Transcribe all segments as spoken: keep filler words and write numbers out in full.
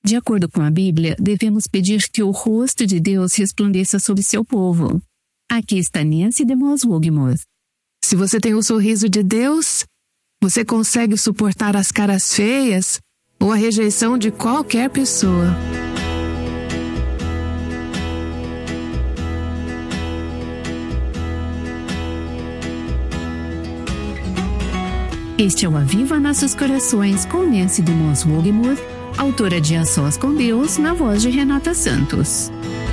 De acordo com a Bíblia, devemos pedir que o rosto de Deus resplandeça sobre seu povo. Aqui está Nancy DeMoss Wogmuth. Se você tem o sorriso de Deus, você consegue suportar as caras feias ou a rejeição de qualquer pessoa. Este é o Aviva Nossos Corações com Nancy DeMoss Wogmuth, autora de A Sós com Deus, na voz de Renata Santos.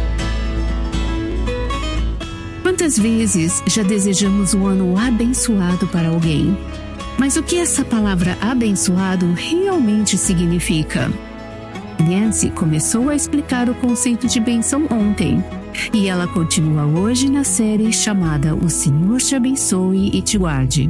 Quantas vezes já desejamos um ano abençoado para alguém? Mas o que essa palavra abençoado realmente significa? Nancy começou a explicar o conceito de bênção ontem, e ela continua hoje na série chamada O Senhor te abençoe e te guarde.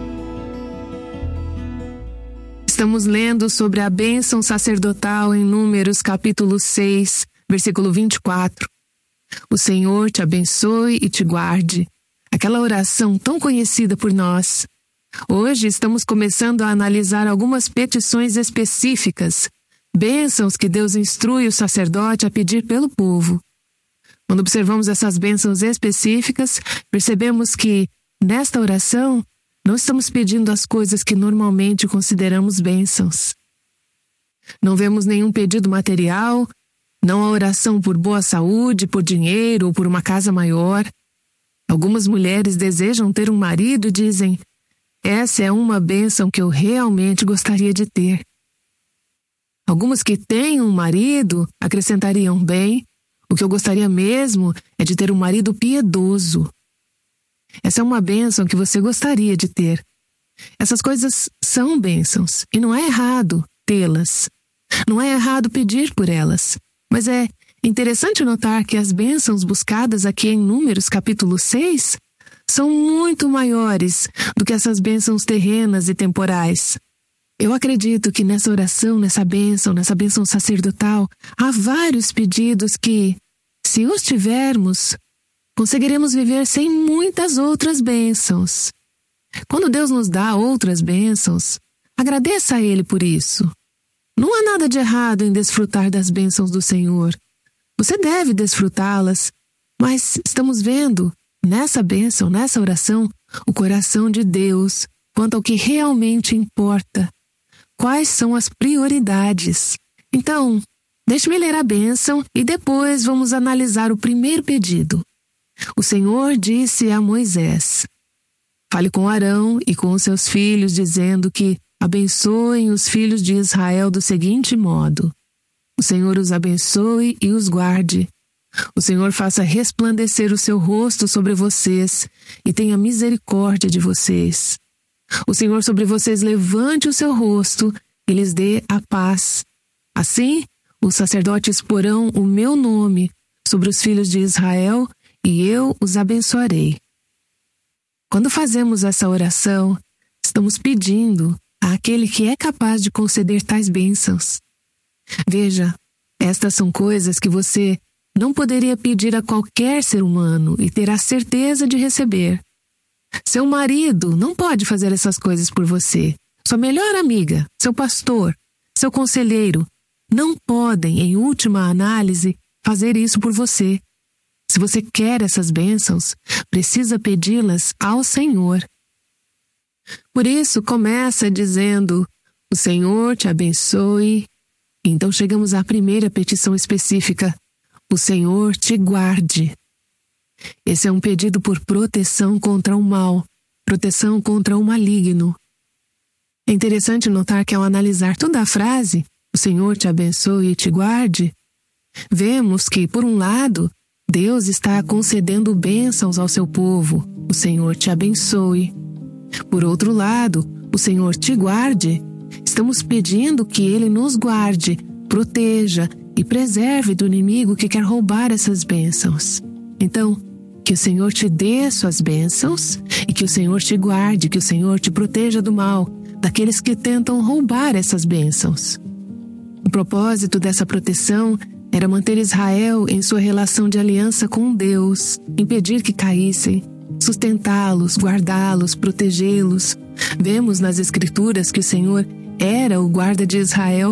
Estamos lendo sobre a bênção sacerdotal em Números capítulo seis, versículo vinte e quatro. O Senhor te abençoe e te guarde. Aquela oração tão conhecida por nós. Hoje estamos começando a analisar algumas petições específicas, bênçãos que Deus instrui o sacerdote a pedir pelo povo. Quando observamos essas bênçãos específicas, percebemos que, nesta oração, não estamos pedindo as coisas que normalmente consideramos bênçãos. Não vemos nenhum pedido material, não a oração por boa saúde, por dinheiro ou por uma casa maior. Algumas mulheres desejam ter um marido e dizem: essa é uma bênção que eu realmente gostaria de ter. Algumas que têm um marido acrescentariam: bem, o que eu gostaria mesmo é de ter um marido piedoso. Essa é uma bênção que você gostaria de ter. Essas coisas são bênçãos e não é errado tê-las. Não é errado pedir por elas. Mas é interessante notar que as bênçãos buscadas aqui em Números capítulo seis são muito maiores do que essas bênçãos terrenas e temporais. Eu acredito que nessa oração, nessa bênção, nessa bênção sacerdotal, há vários pedidos que, se os tivermos, conseguiremos viver sem muitas outras bênçãos. Quando Deus nos dá outras bênçãos, agradeça a Ele por isso. Não há nada de errado em desfrutar das bênçãos do Senhor. Você deve desfrutá-las, mas estamos vendo, nessa bênção, nessa oração, o coração de Deus quanto ao que realmente importa. Quais são as prioridades? Então, deixe-me ler a bênção e depois vamos analisar o primeiro pedido. O Senhor disse a Moisés: fale com Arão e com os seus filhos, dizendo que abençoem os filhos de Israel do seguinte modo: o Senhor os abençoe e os guarde. O Senhor faça resplandecer o seu rosto sobre vocês e tenha misericórdia de vocês. O Senhor sobre vocês levante o seu rosto e lhes dê a paz. Assim, os sacerdotes porão o meu nome sobre os filhos de Israel e eu os abençoarei. Quando fazemos essa oração, estamos pedindo àquele que é capaz de conceder tais bênçãos. Veja, estas são coisas que você não poderia pedir a qualquer ser humano e ter a certeza de receber. Seu marido não pode fazer essas coisas por você. Sua melhor amiga, seu pastor, seu conselheiro, não podem, em última análise, fazer isso por você. Se você quer essas bênçãos, precisa pedi-las ao Senhor. Por isso, começa dizendo: o Senhor te abençoe. Então chegamos à primeira petição específica: o Senhor te guarde. Esse é um pedido por proteção contra o mal, proteção contra o maligno. É interessante notar que ao analisar toda a frase, o Senhor te abençoe e te guarde, vemos que, por um lado, Deus está concedendo bênçãos ao seu povo. O Senhor te abençoe. Por outro lado, o Senhor te guarde. Estamos pedindo que Ele nos guarde, proteja e preserve do inimigo que quer roubar essas bênçãos. Então, que o Senhor te dê suas bênçãos e que o Senhor te guarde, que o Senhor te proteja do mal, daqueles que tentam roubar essas bênçãos. O propósito dessa proteção era manter Israel em sua relação de aliança com Deus, impedir que caíssem, sustentá-los, guardá-los, protegê-los. Vemos nas Escrituras que o Senhor era o guarda de Israel,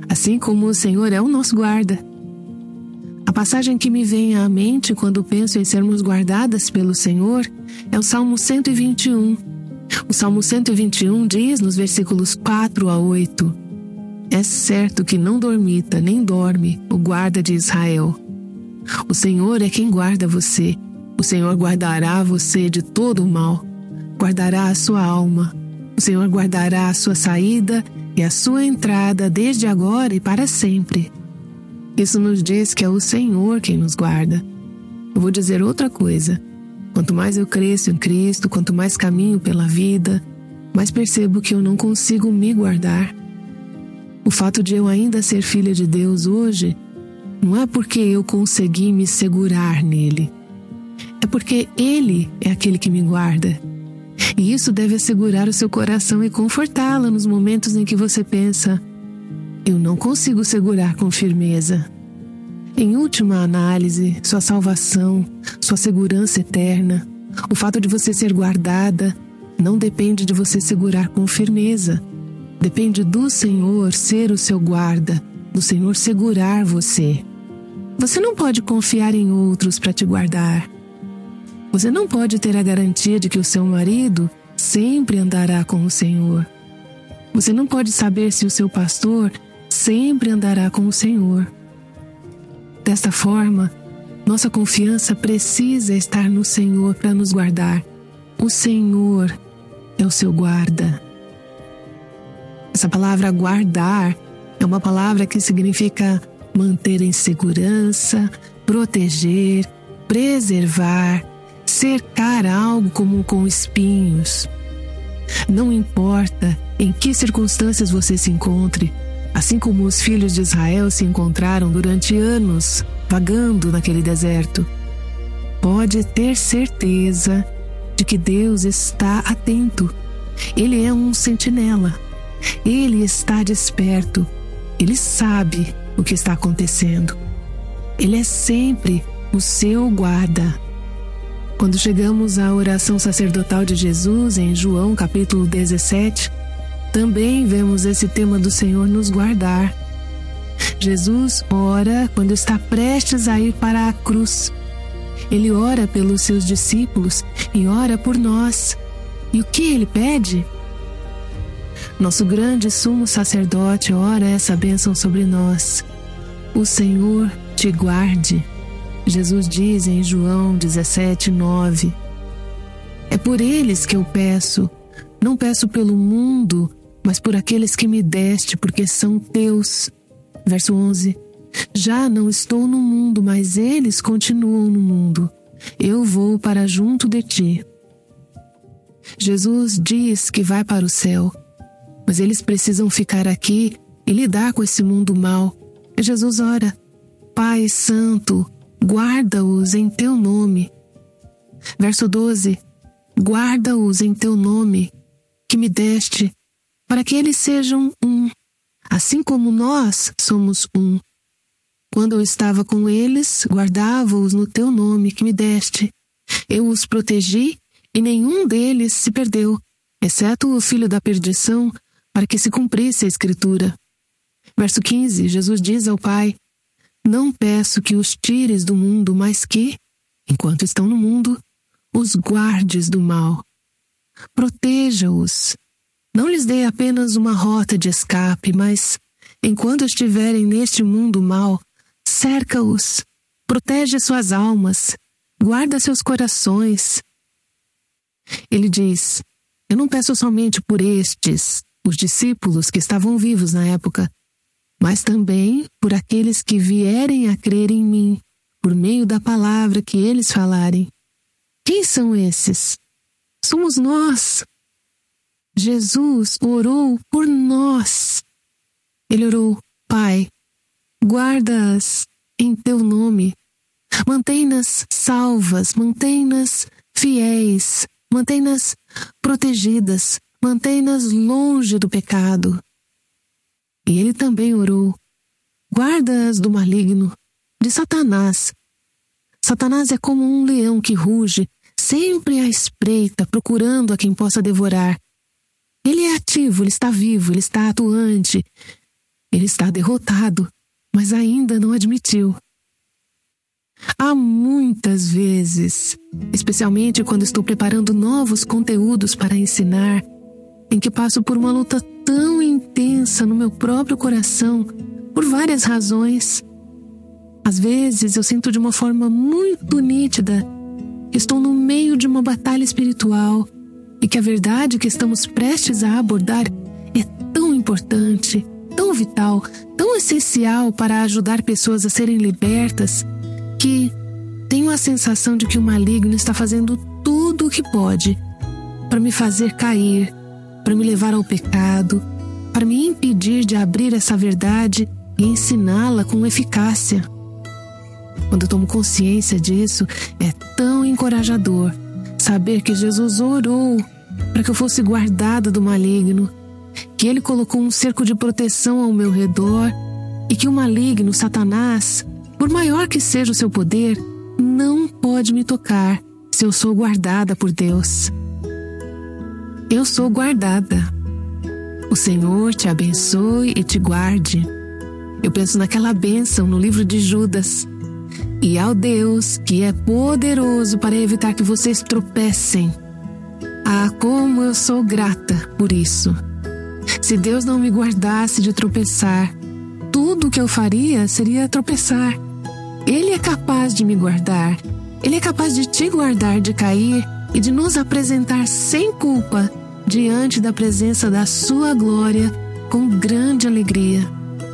assim como o Senhor é o nosso guarda. A passagem que me vem à mente quando penso em sermos guardadas pelo Senhor é o Salmo cento e vinte e um. O Salmo cento e vinte e um diz nos versículos quatro a oito: É certo que não dormita nem dorme o guarda de Israel. O Senhor é quem guarda você. O Senhor guardará você de todo o mal. Guardará a sua alma. O Senhor guardará a sua saída e a sua entrada desde agora e para sempre. Isso nos diz que é o Senhor quem nos guarda. Eu vou dizer outra coisa. Quanto mais eu cresço em Cristo, quanto mais caminho pela vida, mais percebo que eu não consigo me guardar. O fato de eu ainda ser filha de Deus hoje não é porque eu consegui me segurar nele. É porque Ele é aquele que me guarda. E isso deve assegurar o seu coração e confortá-lo nos momentos em que você pensa: eu não consigo segurar com firmeza. Em última análise, sua salvação, sua segurança eterna, o fato de você ser guardada, não depende de você segurar com firmeza. Depende do Senhor ser o seu guarda, do Senhor segurar você. Você não pode confiar em outros para te guardar. Você não pode ter a garantia de que o seu marido sempre andará com o Senhor. Você não pode saber se o seu pastor sempre andará com o Senhor. Desta forma, nossa confiança precisa estar no Senhor para nos guardar. O Senhor é o seu guarda. Essa palavra guardar é uma palavra que significa manter em segurança, proteger, preservar, cercar algo como com espinhos. Não importa em que circunstâncias você se encontre, assim como os filhos de Israel se encontraram durante anos vagando naquele deserto, pode ter certeza de que Deus está atento. Ele é um sentinela. Ele está desperto. Ele sabe o que está acontecendo. Ele é sempre o seu guarda. Quando chegamos à oração sacerdotal de Jesus, em João capítulo dezessete, também vemos esse tema do Senhor nos guardar. Jesus ora quando está prestes a ir para a cruz. Ele ora pelos seus discípulos e ora por nós. E o que ele pede? Nosso grande sumo sacerdote ora essa bênção sobre nós. O Senhor te guarde. Jesus diz em João dezessete, nove. É por eles que eu peço. Não peço pelo mundo, mas por aqueles que me deste, porque são teus. Verso onze. Já não estou no mundo, mas eles continuam no mundo. Eu vou para junto de ti. Jesus diz que vai para o céu, mas eles precisam ficar aqui e lidar com esse mundo mau. E Jesus ora: Pai Santo, guarda-os em teu nome. Verso doze. Guarda-os em teu nome, que me deste, para que eles sejam um, assim como nós somos um. Quando eu estava com eles, guardava-os no teu nome, que me deste. Eu os protegi e nenhum deles se perdeu, exceto o filho da perdição, para que se cumprisse a Escritura. Verso quinze. Jesus diz ao Pai: Não peço que os tires do mundo, mas que, enquanto estão no mundo, os guardes do mal. Proteja-os. Não lhes dê apenas uma rota de escape, mas, enquanto estiverem neste mundo mau, cerca-os, protege suas almas, guarda seus corações. Ele diz: Eu não peço somente por estes, os discípulos que estavam vivos na época, mas também por aqueles que vierem a crer em mim, por meio da palavra que eles falarem. Quem são esses? Somos nós. Jesus orou por nós. Ele orou: Pai, guarda-as em teu nome. Mantém-nas salvas, mantém-nas fiéis, mantém-nas protegidas, mantém-nas longe do pecado. E ele também orou: guarda-as do maligno, de Satanás. Satanás é como um leão que ruge, sempre à espreita, procurando a quem possa devorar. Ele é ativo, ele está vivo, ele está atuante. Ele está derrotado, mas ainda não admitiu. Há muitas vezes, especialmente quando estou preparando novos conteúdos para ensinar, em que passo por uma luta tão intensa no meu próprio coração, por várias razões. Às vezes eu sinto de uma forma muito nítida que estou no meio de uma batalha espiritual e que a verdade que estamos prestes a abordar é tão importante, tão vital, tão essencial para ajudar pessoas a serem libertas, que tenho a sensação de que o maligno está fazendo tudo o que pode para me fazer cair, para me levar ao pecado, para me impedir de abrir essa verdade e ensiná-la com eficácia. Quando eu tomo consciência disso, é tão encorajador saber que Jesus orou para que eu fosse guardada do maligno, que Ele colocou um cerco de proteção ao meu redor e que o maligno, Satanás, por maior que seja o seu poder, não pode me tocar se eu sou guardada por Deus. Eu sou guardada. O Senhor te abençoe e te guarde. Eu penso naquela bênção no livro de Judas. E ao Deus que é poderoso para evitar que vocês tropecem. Ah, como eu sou grata por isso. Se Deus não me guardasse de tropeçar, tudo o que eu faria seria tropeçar. Ele é capaz de me guardar. Ele é capaz de te guardar de cair e de nos apresentar sem culpa diante da presença da sua glória com grande alegria.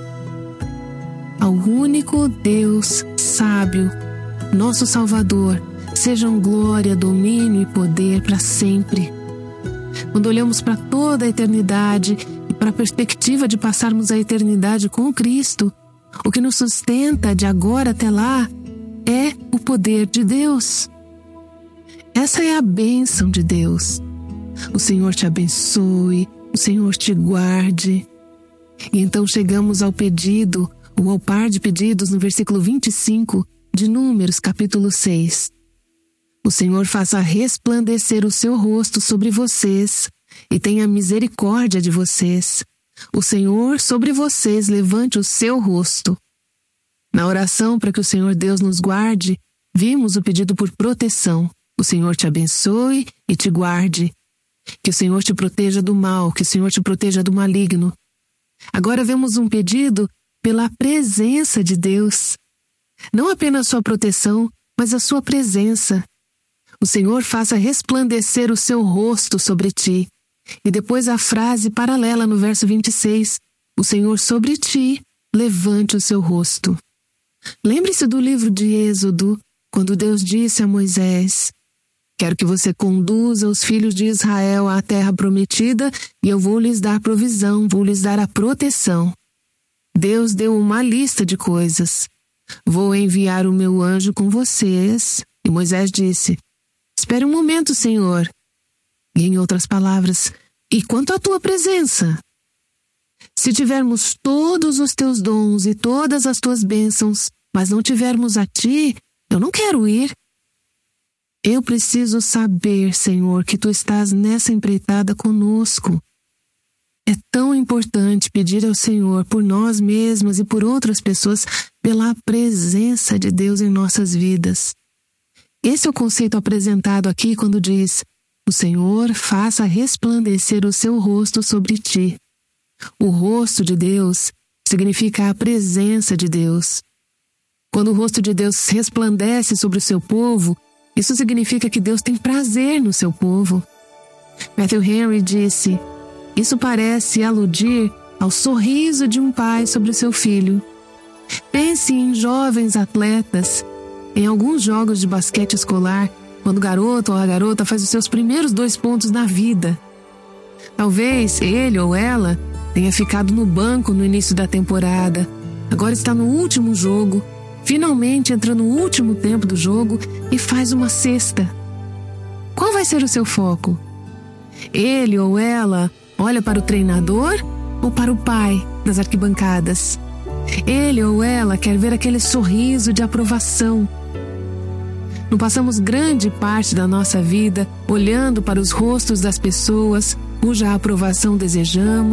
Ao único Deus sábio, nosso Salvador, sejam glória, domínio e poder para sempre. Quando olhamos para toda a eternidade e para a perspectiva de passarmos a eternidade com Cristo, o que nos sustenta de agora até lá é o poder de Deus. Essa é a bênção de Deus. O Senhor te abençoe, o Senhor te guarde. E então chegamos ao pedido, ou ao par de pedidos no versículo vinte e cinco de Números, capítulo seis. O Senhor faça resplandecer o seu rosto sobre vocês e tenha misericórdia de vocês. O Senhor sobre vocês levante o seu rosto. Na oração para que o Senhor Deus nos guarde, vimos o pedido por proteção. O Senhor te abençoe e te guarde. Que o Senhor te proteja do mal, que o Senhor te proteja do maligno. Agora vemos um pedido pela presença de Deus. Não apenas sua proteção, mas a sua presença. O Senhor faça resplandecer o seu rosto sobre ti. E depois a frase paralela no verso vinte e seis. O Senhor sobre ti levante o seu rosto. Lembre-se do livro de Êxodo, quando Deus disse a Moisés: quero que você conduza os filhos de Israel à terra prometida e eu vou lhes dar provisão, vou lhes dar a proteção. Deus deu uma lista de coisas. Vou enviar o meu anjo com vocês. E Moisés disse: espere um momento, Senhor. E em outras palavras, e quanto à tua presença? Se tivermos todos os teus dons e todas as tuas bênçãos, mas não tivermos a ti, eu não quero ir. Eu preciso saber, Senhor, que tu estás nessa empreitada conosco. É tão importante pedir ao Senhor por nós mesmos e por outras pessoas pela presença de Deus em nossas vidas. Esse é o conceito apresentado aqui quando diz: o Senhor faça resplandecer o seu rosto sobre ti. O rosto de Deus significa a presença de Deus. Quando o rosto de Deus resplandece sobre o seu povo, isso significa que Deus tem prazer no seu povo. Matthew Henry disse: isso parece aludir ao sorriso de um pai sobre o seu filho. Pense em jovens atletas, em alguns jogos de basquete escolar, quando o garoto ou a garota faz os seus primeiros dois pontos na vida. Talvez ele ou ela tenha ficado no banco no início da temporada, agora está no último jogo, finalmente entra no último tempo do jogo e faz uma cesta. Qual vai ser o seu foco? Ele ou ela olha para o treinador ou para o pai nas arquibancadas? Ele ou ela quer ver aquele sorriso de aprovação. Não passamos grande parte da nossa vida olhando para os rostos das pessoas cuja aprovação desejamos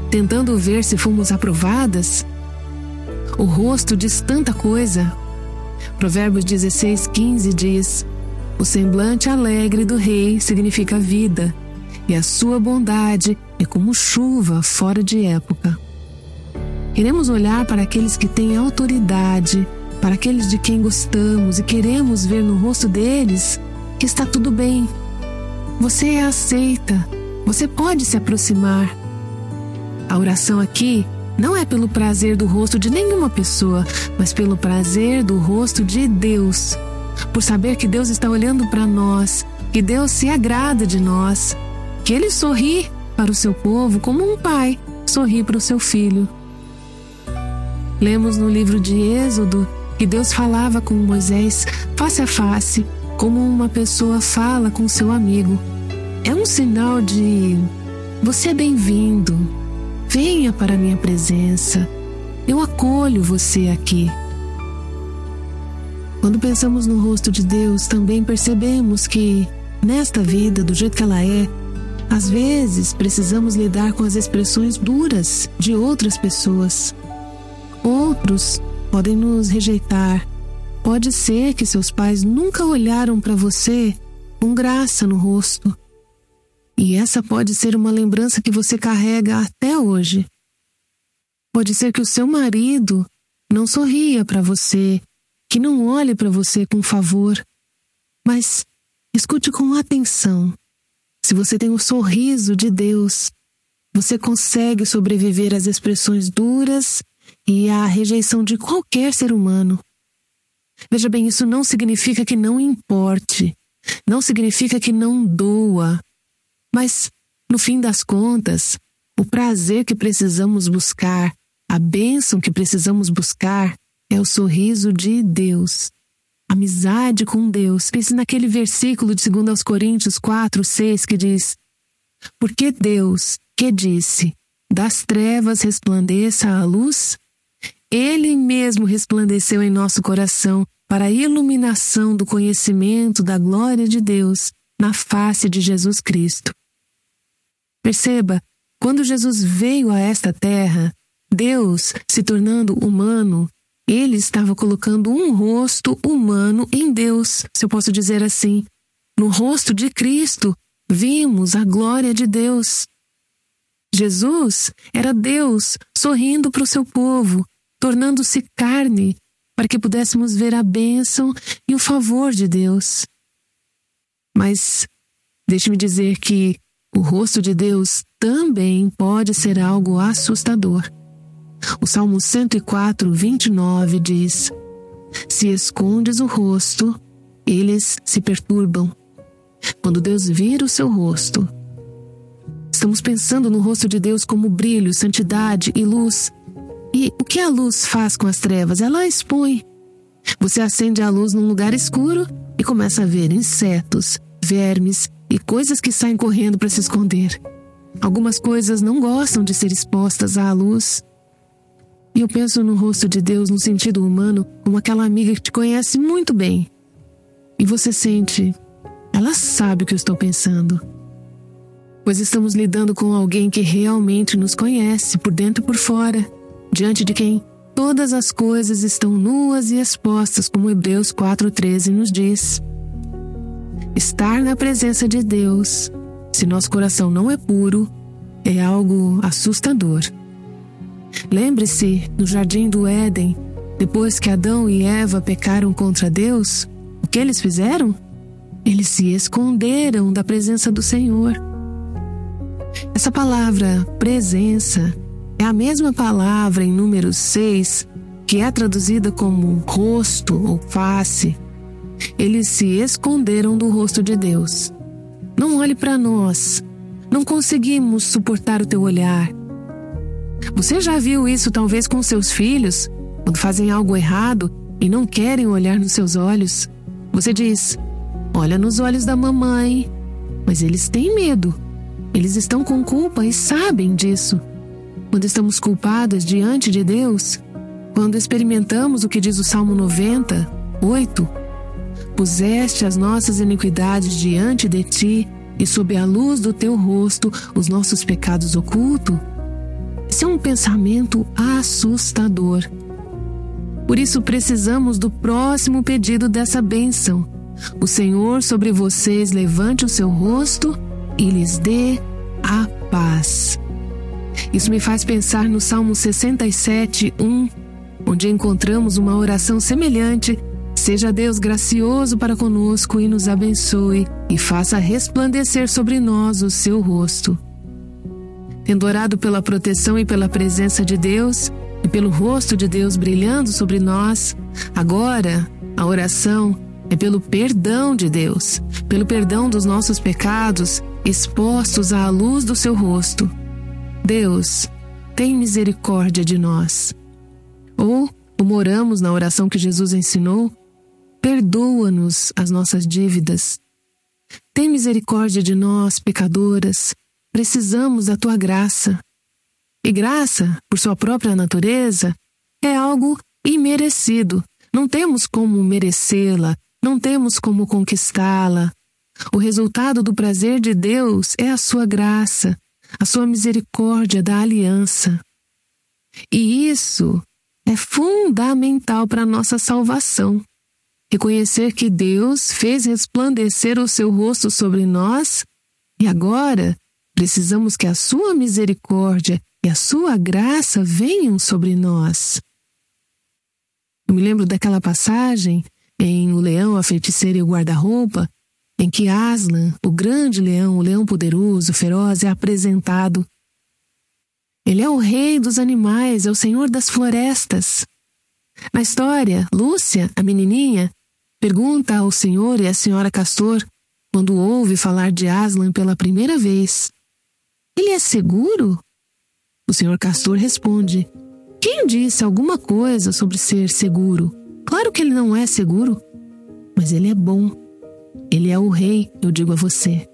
tentando ver se fomos aprovadas? O rosto diz tanta coisa. Provérbios dezesseis, quinze diz: o semblante alegre do rei significa vida, e a sua bondade é como chuva fora de época. Queremos olhar para aqueles que têm autoridade, para aqueles de quem gostamos, e queremos ver no rosto deles que está tudo bem. Você é aceita, você pode se aproximar. A oração aqui não é pelo prazer do rosto de nenhuma pessoa, mas pelo prazer do rosto de Deus. Por saber que Deus está olhando para nós, que Deus se agrada de nós, que Ele sorri para o seu povo como um pai sorri para o seu filho. Lemos no livro de Êxodo que Deus falava com Moisés face a face, como uma pessoa fala com seu amigo. É um sinal de: você é bem-vindo, venha para a minha presença, eu acolho você aqui. Quando pensamos no rosto de Deus, também percebemos que, nesta vida, do jeito que ela é, às vezes precisamos lidar com as expressões duras de outras pessoas. Outros podem nos rejeitar. Pode ser que seus pais nunca olharam para você com graça no rosto. E essa pode ser uma lembrança que você carrega até hoje. Pode ser que o seu marido não sorria para você, que não olhe para você com favor. Mas escute com atenção. Se você tem o sorriso de Deus, você consegue sobreviver às expressões duras e à rejeição de qualquer ser humano. Veja bem, isso não significa que não importe, não significa que não doa, mas, no fim das contas, o prazer que precisamos buscar, a bênção que precisamos buscar, é o sorriso de Deus. Amizade com Deus. Pense naquele versículo de dois aos Coríntios quatro, seis, que diz: porque Deus, que disse, das trevas resplandeça a luz, Ele mesmo resplandeceu em nosso coração para a iluminação do conhecimento da glória de Deus na face de Jesus Cristo. Perceba, quando Jesus veio a esta terra, Deus, se tornando humano, Ele estava colocando um rosto humano em Deus, se eu posso dizer assim. No rosto de Cristo, vimos a glória de Deus. Jesus era Deus sorrindo para o seu povo, tornando-se carne, para que pudéssemos ver a bênção e o favor de Deus. Mas deixe-me dizer que o rosto de Deus também pode ser algo assustador. O Salmo cento e quatro, vinte e nove diz: se escondes o rosto, eles se perturbam. Quando Deus vira o seu rosto, estamos pensando no rosto de Deus como brilho, santidade e luz. E o que a luz faz com as trevas? Ela a expõe. Você acende a luz num lugar escuro e começa a ver insetos, vermes e coisas que saem correndo para se esconder. Algumas coisas não gostam de ser expostas à luz. E eu penso no rosto de Deus no sentido humano como aquela amiga que te conhece muito bem. E você sente: ela sabe o que eu estou pensando. Pois estamos lidando com alguém que realmente nos conhece por dentro e por fora, diante de quem todas as coisas estão nuas e expostas, como Hebreus quatro, treze nos diz. Estar na presença de Deus, se nosso coração não é puro, é algo assustador. Lembre-se, no jardim do Éden, depois que Adão e Eva pecaram contra Deus, o que eles fizeram? Eles se esconderam da presença do Senhor. Essa palavra, presença, é a mesma palavra em Números seis, que é traduzida como rosto ou face. Eles se esconderam do rosto de Deus. Não olhe para nós. Não conseguimos suportar o teu olhar. Você já viu isso talvez com seus filhos, quando fazem algo errado e não querem olhar nos seus olhos? Você diz: olha nos olhos da mamãe. Mas eles têm medo. Eles estão com culpa e sabem disso. Quando estamos culpadas diante de Deus, quando experimentamos o que diz o Salmo noventa, oito, puseste as nossas iniquidades diante de ti, e sob a luz do teu rosto os nossos pecados ocultos. Esse é um pensamento assustador. Por isso precisamos do próximo pedido dessa bênção. O Senhor sobre vocês levante o seu rosto e lhes dê a paz. Isso me faz pensar no Salmo sessenta e sete, um, onde encontramos uma oração semelhante. Seja Deus gracioso para conosco e nos abençoe e faça resplandecer sobre nós o seu rosto. Tendo orado pela proteção e pela presença de Deus, e pelo rosto de Deus brilhando sobre nós, agora a oração é pelo perdão de Deus, pelo perdão dos nossos pecados expostos à luz do seu rosto. Deus, tem misericórdia de nós. Ou, como oramos na oração que Jesus ensinou, perdoa-nos as nossas dívidas. Tem misericórdia de nós, pecadoras, precisamos da tua graça. E graça, por sua própria natureza, é algo imerecido. Não temos como merecê-la, não temos como conquistá-la. O resultado do prazer de Deus é a sua graça, a sua misericórdia da aliança. E isso é fundamental para a nossa salvação. Reconhecer que Deus fez resplandecer o seu rosto sobre nós e agora precisamos que a sua misericórdia e a sua graça venham sobre nós. Eu me lembro daquela passagem em O Leão, a Feiticeira e o Guarda-Roupa, em que Aslan, o grande leão, o leão poderoso, feroz, é apresentado. Ele é o rei dos animais, é o senhor das florestas. Na história, Lúcia, a menininha, pergunta ao senhor e à senhora Castor, quando ouve falar de Aslan pela primeira vez: ele é seguro? O senhor Castor responde: quem disse alguma coisa sobre ser seguro? Claro que ele não é seguro, mas ele é bom. Ele é o rei, eu digo a você.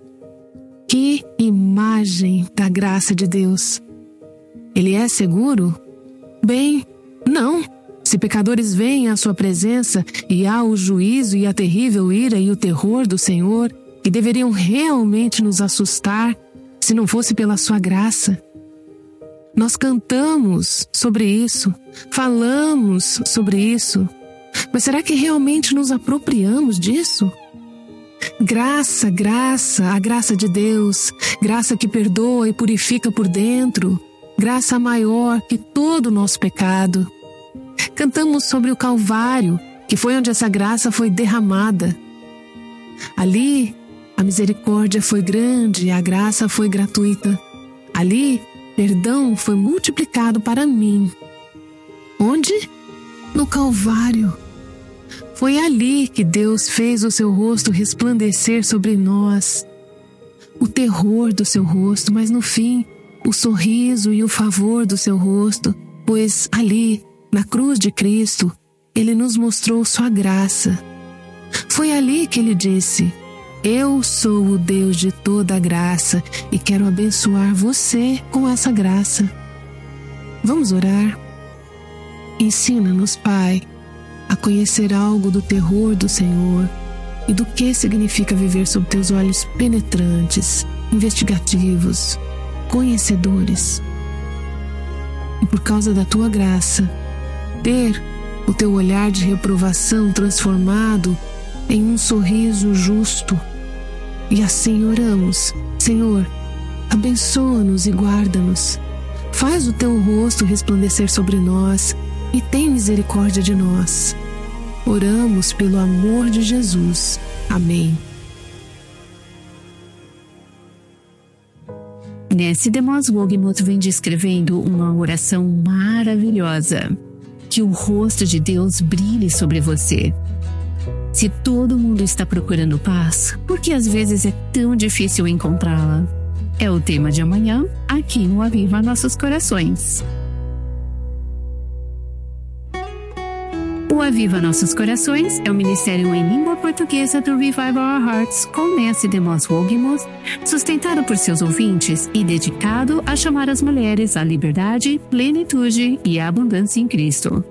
Que imagem da graça de Deus! Ele é seguro? Bem, não. Se pecadores vêm à sua presença e há o juízo e a terrível ira e o terror do Senhor, que deveriam realmente nos assustar, se não fosse pela sua graça. Nós cantamos sobre isso, falamos sobre isso, mas será que realmente nos apropriamos disso? Graça, graça, a graça de Deus, graça que perdoa e purifica por dentro, graça maior que todo o nosso pecado. Cantamos sobre o Calvário, que foi onde essa graça foi derramada. Ali, a misericórdia foi grande e a graça foi gratuita. Ali, perdão foi multiplicado para mim. Onde? No Calvário. Foi ali que Deus fez o seu rosto resplandecer sobre nós. O terror do seu rosto, mas no fim, o sorriso e o favor do seu rosto, pois ali, na cruz de Cristo, Ele nos mostrou sua graça. Foi ali que Ele disse: eu sou o Deus de toda a graça e quero abençoar você com essa graça. Vamos orar? Ensina-nos, Pai, a conhecer algo do terror do Senhor e do que significa viver sob teus olhos penetrantes, investigativos, conhecedores. E por causa da tua graça, ter o teu olhar de reprovação transformado em um sorriso justo. E assim oramos: Senhor, abençoa-nos e guarda-nos. Faz o teu rosto resplandecer sobre nós e tem misericórdia de nós. Oramos pelo amor de Jesus. Amém. Nancy DeMoss Wolgemuth vem descrevendo uma oração maravilhosa. Que o rosto de Deus brilhe sobre você. Se todo mundo está procurando paz, por que às vezes é tão difícil encontrá-la? É o tema de amanhã, aqui no Aviva Nossos Corações. O Aviva Nossos Corações é o ministério em língua portuguesa do Revive Our Hearts com Nancy DeMoss Wolgemuth, sustentado por seus ouvintes e dedicado a chamar as mulheres à liberdade, plenitude e abundância em Cristo.